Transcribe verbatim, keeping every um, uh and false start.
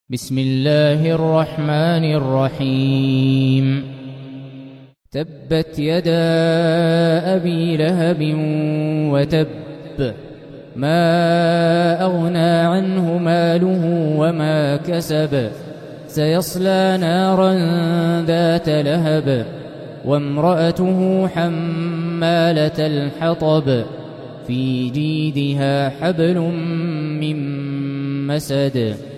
بسم الله الرحمن الرحيم. تبت يدا أبي لهب وتب، ما أغنى عنه ماله وما كسب، سيصلى نارا ذات لهب وامرأته حمالة الحطب في جيدها حبل من مسد.